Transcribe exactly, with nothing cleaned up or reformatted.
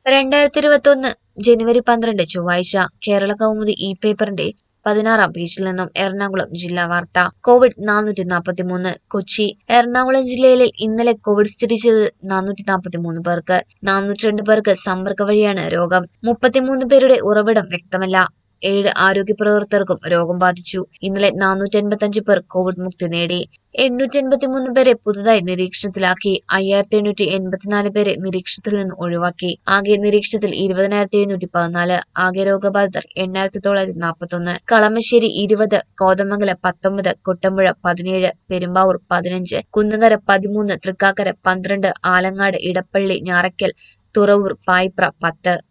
രണ്ടായിരത്തി ഇരുപത്തി ഒന്ന് ജനുവരി പന്ത്രണ്ട് ചൊവ്വാഴ്ച കേരള കൗമുദി ഇ പേപ്പറിന്റെ പതിനാറാം പേജിൽ നിന്നും എറണാകുളം ജില്ലാ വാർത്ത. കോവിഡ് നാനൂറ്റി നാൽപ്പത്തി മൂന്ന് കൊച്ചി. എറണാകുളം ജില്ലയിൽ ഇന്നലെ കോവിഡ് സ്ഥിരീകരിച്ചത് നാനൂറ്റി നാൽപ്പത്തി മൂന്ന് പേർക്ക്. നാനൂറ്റി രണ്ട് പേർക്ക് സമ്പർക്ക വഴിയാണ് രോഗം. മുപ്പത്തിമൂന്ന് പേരുടെ ഉറവിടം വ്യക്തമല്ല. ഏഴ് ആരോഗ്യ പ്രവർത്തകർക്കും രോഗം ബാധിച്ചു. ഇന്നലെ നാനൂറ്റി അൻപത്തി അഞ്ച് പേർ കോവിഡ് മുക്തി നേടി. എണ്ണൂറ്റി എൺപത്തി മൂന്ന് പേരെ പുതുതായി നിരീക്ഷണത്തിലാക്കി. അയ്യായിരത്തി എണ്ണൂറ്റി എൺപത്തിനാല് പേരെ നിരീക്ഷണത്തിൽ നിന്ന് ഒഴിവാക്കി. ആകെ നിരീക്ഷണത്തിൽ ഇരുപതിനായിരത്തി എഴുന്നൂറ്റി പതിനാല്. ആകെ രോഗബാധിതർ എണ്ണായിരത്തി തൊള്ളായിരത്തി നാൽപ്പത്തി ഒന്ന്. കളമശ്ശേരി ഇരുപത്, കോതമംഗലം പത്തൊമ്പത്, കുട്ടമ്പുഴ പതിനേഴ്, പെരുമ്പാവൂർ പതിനഞ്ച്, കുന്നങ്കര പതിമൂന്ന്, തൃക്കാക്കര പന്ത്രണ്ട്, ആലങ്ങാട്, ഇടപ്പള്ളി, ഞാറയ്ക്കൽ, തുറവൂർ, പായിപ്ര പത്ത്.